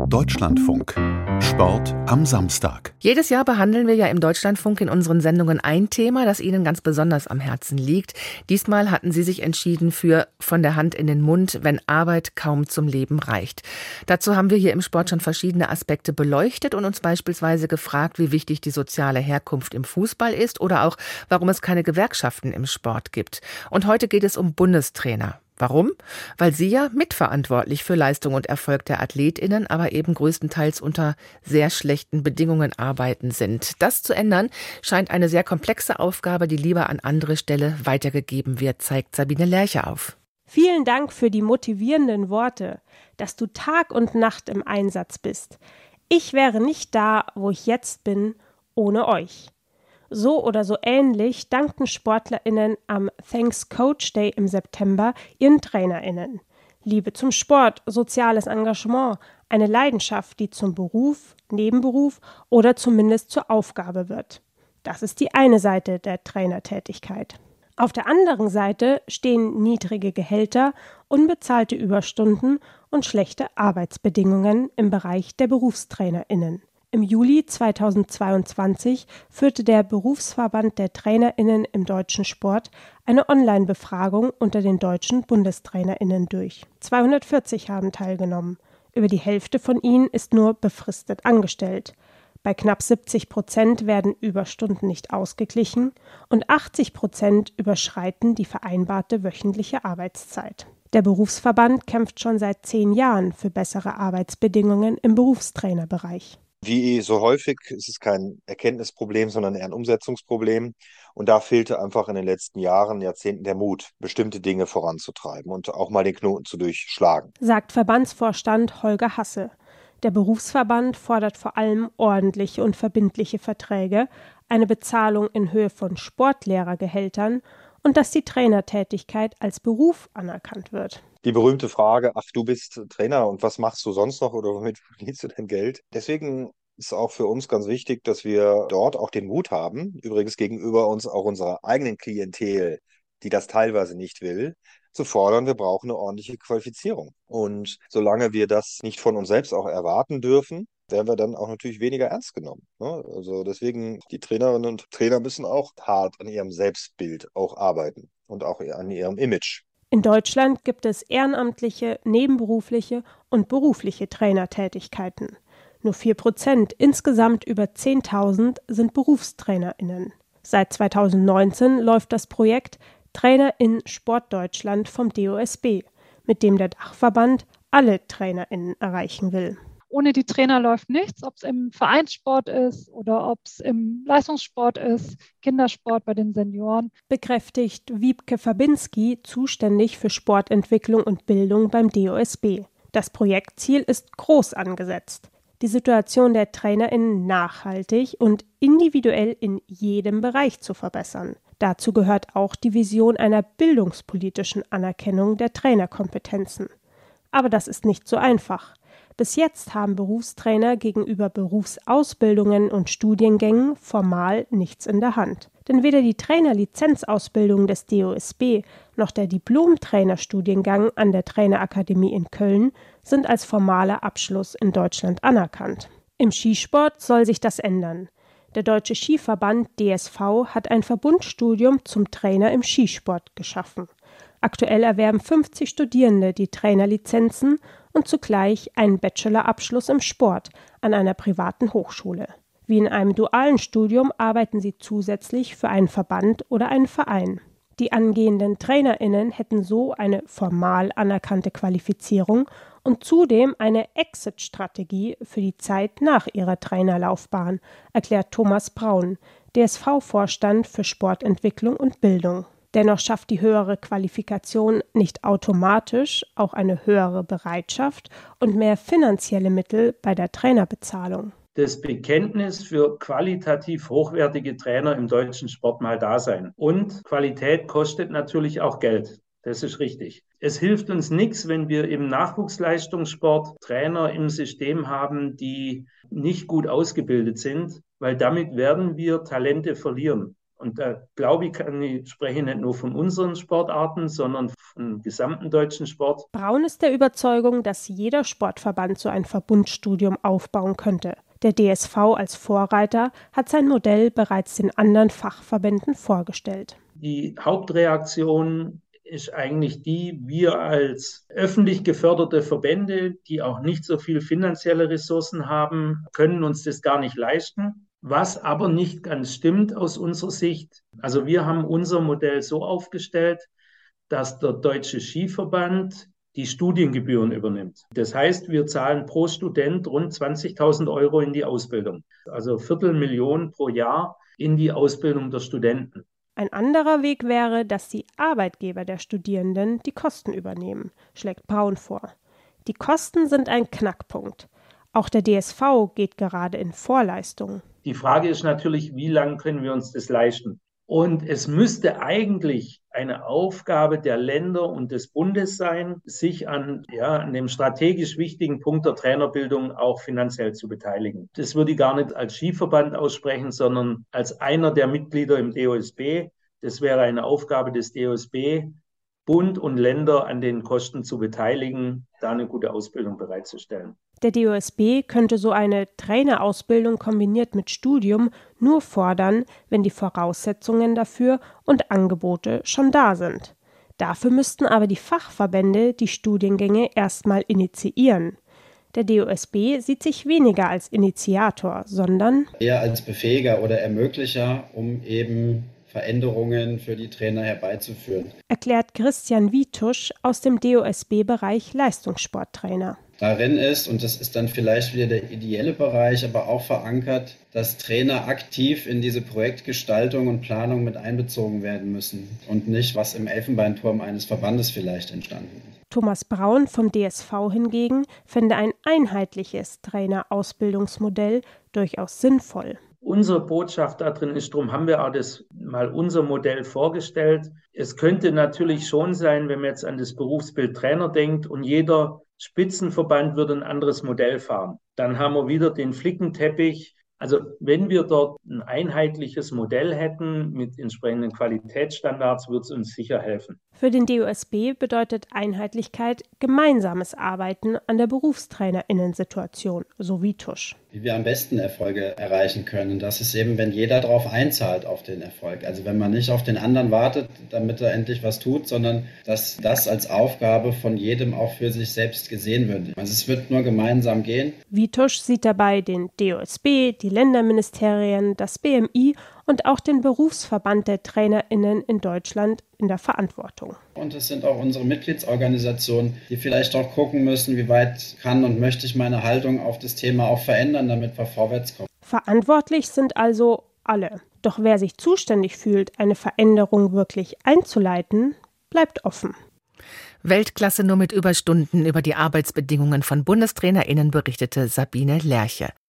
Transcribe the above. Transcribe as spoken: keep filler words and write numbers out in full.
Deutschlandfunk. Sport am Samstag. Jedes Jahr behandeln wir ja im Deutschlandfunk in unseren Sendungen ein Thema, das Ihnen ganz besonders am Herzen liegt. Diesmal hatten Sie sich entschieden für Von der Hand in den Mund, wenn Arbeit kaum zum Leben reicht. Dazu haben wir hier im Sport schon verschiedene Aspekte beleuchtet und uns beispielsweise gefragt, wie wichtig die soziale Herkunft im Fußball ist oder auch, warum es keine Gewerkschaften im Sport gibt. Und heute geht es um Bundestrainer. Warum? Weil sie ja mitverantwortlich für Leistung und Erfolg der AthletInnen, aber eben größtenteils unter sehr schlechten Bedingungen arbeiten sind. Das zu ändern, scheint eine sehr komplexe Aufgabe, die lieber an andere Stelle weitergegeben wird, zeigt Sabine Lerche auf. Vielen Dank für die motivierenden Worte, dass du Tag und Nacht im Einsatz bist. Ich wäre nicht da, wo ich jetzt bin, ohne euch. So oder so ähnlich dankten SportlerInnen am Thanks Coach Day im September ihren TrainerInnen. Liebe zum Sport, soziales Engagement, eine Leidenschaft, die zum Beruf, Nebenberuf oder zumindest zur Aufgabe wird. Das ist die eine Seite der Trainertätigkeit. Auf der anderen Seite stehen niedrige Gehälter, unbezahlte Überstunden und schlechte Arbeitsbedingungen im Bereich der BerufstrainerInnen. Im Juli zweitausendzweiundzwanzig führte der Berufsverband der TrainerInnen im deutschen Sport eine Online-Befragung unter den deutschen BundestrainerInnen durch. zweihundertvierzig haben teilgenommen. Über die Hälfte von ihnen ist nur befristet angestellt. Bei knapp siebzig Prozent werden Überstunden nicht ausgeglichen und achtzig Prozent überschreiten die vereinbarte wöchentliche Arbeitszeit. Der Berufsverband kämpft schon seit zehn Jahren für bessere Arbeitsbedingungen im Berufstrainerbereich. Wie so häufig ist es kein Erkenntnisproblem, sondern eher ein Umsetzungsproblem. Und da fehlte einfach in den letzten Jahren, Jahrzehnten der Mut, bestimmte Dinge voranzutreiben und auch mal den Knoten zu durchschlagen. Sagt Verbandsvorstand Holger Hasse. Der Berufsverband fordert vor allem ordentliche und verbindliche Verträge, eine Bezahlung in Höhe von Sportlehrergehältern und dass die Trainertätigkeit als Beruf anerkannt wird. Die berühmte Frage, ach, du bist Trainer und was machst du sonst noch oder womit verdienst du dein Geld? Deswegen ist auch für uns ganz wichtig, dass wir dort auch den Mut haben, übrigens gegenüber uns auch unserer eigenen Klientel, die das teilweise nicht will, zu fordern, wir brauchen eine ordentliche Qualifizierung. Und solange wir das nicht von uns selbst auch erwarten dürfen, werden wir dann auch natürlich weniger ernst genommen. Also deswegen, die Trainerinnen und Trainer müssen auch hart an ihrem Selbstbild auch arbeiten und auch an ihrem Image. In Deutschland gibt es ehrenamtliche, nebenberufliche und berufliche Trainertätigkeiten. Nur vier Prozent, insgesamt über zehntausend, sind BerufstrainerInnen. Seit zweitausendneunzehn läuft das Projekt Trainer in Sportdeutschland vom D O S B, mit dem der Dachverband alle TrainerInnen erreichen will. Ohne die Trainer läuft nichts, ob es im Vereinssport ist oder ob es im Leistungssport ist, Kindersport bei den Senioren. Bekräftigt Wiebke Fabinski, zuständig für Sportentwicklung und Bildung beim D O S B. Das Projektziel ist groß angesetzt. Die Situation der TrainerInnen nachhaltig und individuell in jedem Bereich zu verbessern. Dazu gehört auch die Vision einer bildungspolitischen Anerkennung der Trainerkompetenzen. Aber das ist nicht so einfach. Bis jetzt haben Berufstrainer gegenüber Berufsausbildungen und Studiengängen formal nichts in der Hand. Denn weder die Trainerlizenzausbildung des D O S B noch der Diplom-Trainerstudiengang an der Trainerakademie in Köln sind als formaler Abschluss in Deutschland anerkannt. Im Skisport soll sich das ändern. Der Deutsche Skiverband D S V hat ein Verbundstudium zum Trainer im Skisport geschaffen. Aktuell erwerben fünfzig Studierende die Trainerlizenzen und zugleich einen Bachelorabschluss im Sport an einer privaten Hochschule. Wie in einem dualen Studium arbeiten sie zusätzlich für einen Verband oder einen Verein. Die angehenden TrainerInnen hätten so eine formal anerkannte Qualifizierung und zudem eine Exit-Strategie für die Zeit nach ihrer Trainerlaufbahn, erklärt Thomas Braun, D S V-Vorstand für Sportentwicklung und Bildung. Dennoch schafft die höhere Qualifikation nicht automatisch auch eine höhere Bereitschaft und mehr finanzielle Mittel bei der Trainerbezahlung. Das Bekenntnis für qualitativ hochwertige Trainer im deutschen Sport mal da sein. Und Qualität kostet natürlich auch Geld. Das ist richtig. Es hilft uns nichts, wenn wir im Nachwuchsleistungssport Trainer im System haben, die nicht gut ausgebildet sind, weil damit werden wir Talente verlieren. Und da glaube ich, kann ich spreche nicht nur von unseren Sportarten, sondern im gesamten deutschen Sport. Braun ist der Überzeugung, dass jeder Sportverband so ein Verbundstudium aufbauen könnte. Der D S V als Vorreiter hat sein Modell bereits den anderen Fachverbänden vorgestellt. Die Hauptreaktion ist eigentlich die, wir als öffentlich geförderte Verbände, die auch nicht so viel finanzielle Ressourcen haben, können uns das gar nicht leisten. Was aber nicht ganz stimmt aus unserer Sicht. Also wir haben unser Modell so aufgestellt, dass der Deutsche Skiverband die Studiengebühren übernimmt. Das heißt, wir zahlen pro Student rund zwanzigtausend Euro in die Ausbildung. Also Viertelmillion pro Jahr in die Ausbildung der Studenten. Ein anderer Weg wäre, dass die Arbeitgeber der Studierenden die Kosten übernehmen, schlägt Braun vor. Die Kosten sind ein Knackpunkt. Auch der D S V geht gerade in Vorleistung. Die Frage ist natürlich, wie lange können wir uns das leisten? Und es müsste eigentlich eine Aufgabe der Länder und des Bundes sein, sich an, ja, an dem strategisch wichtigen Punkt der Trainerbildung auch finanziell zu beteiligen. Das würde ich gar nicht als Skiverband aussprechen, sondern als einer der Mitglieder im D O S B. Das wäre eine Aufgabe des D O S B, Bund und Länder an den Kosten zu beteiligen, da eine gute Ausbildung bereitzustellen. Der D O S B könnte so eine Trainerausbildung kombiniert mit Studium nur fordern, wenn die Voraussetzungen dafür und Angebote schon da sind. Dafür müssten aber die Fachverbände die Studiengänge erstmal initiieren. Der D O S B sieht sich weniger als Initiator, sondern eher als Befähiger oder Ermöglicher, um eben Veränderungen für die Trainer herbeizuführen, erklärt Christian Witusch aus dem D O S B-Bereich Leistungssporttrainer. Darin ist, und das ist dann vielleicht wieder der ideelle Bereich, aber auch verankert, dass Trainer aktiv in diese Projektgestaltung und Planung mit einbezogen werden müssen und nicht, was im Elfenbeinturm eines Verbandes vielleicht entstanden ist. Thomas Braun vom D S V hingegen fände ein einheitliches Trainerausbildungsmodell durchaus sinnvoll. Unsere Botschaft da drin ist, darum haben wir auch das mal unser Modell vorgestellt. Es könnte natürlich schon sein, wenn man jetzt an das Berufsbild Trainer denkt und jeder Spitzenverband würde ein anderes Modell fahren. Dann haben wir wieder den Flickenteppich. Also wenn wir dort ein einheitliches Modell hätten mit entsprechenden Qualitätsstandards, würde es uns sicher helfen. Für den D O S B bedeutet Einheitlichkeit gemeinsames Arbeiten an der BerufstrainerInnen-Situation, so Witusch. Wie wir am besten Erfolge erreichen können, das ist eben, wenn jeder darauf einzahlt auf den Erfolg. Also wenn man nicht auf den anderen wartet, damit er endlich was tut, sondern dass das als Aufgabe von jedem auch für sich selbst gesehen wird. Also es wird nur gemeinsam gehen. Witusch sieht dabei den D O S B, die Länderministerien, das B M I und auch den Berufsverband der TrainerInnen in Deutschland in der Verantwortung. Und es sind auch unsere Mitgliedsorganisationen, die vielleicht auch gucken müssen, wie weit kann und möchte ich meine Haltung auf das Thema auch verändern, damit wir vorwärts kommen. Verantwortlich sind also alle. Doch wer sich zuständig fühlt, eine Veränderung wirklich einzuleiten, bleibt offen. Weltklasse nur mit Überstunden. Über die Arbeitsbedingungen von BundestrainerInnen berichtete Sabine Lerche.